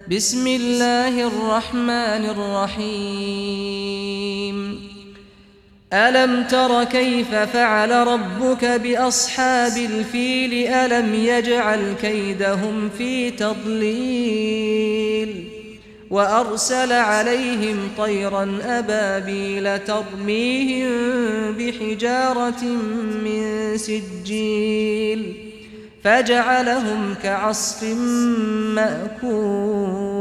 بسم الله الرحمن الرحيم ألم تر كيف فعل ربك بأصحاب الفيل ألم يجعل كيدهم في تضليل وأرسل عليهم طيرا أبابيل ترميهم بحجارة من سجيل فجعلهم كعصف مأكول.